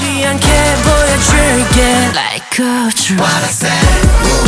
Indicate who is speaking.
Speaker 1: 않게 보여줄게 Like a dream.
Speaker 2: What I said.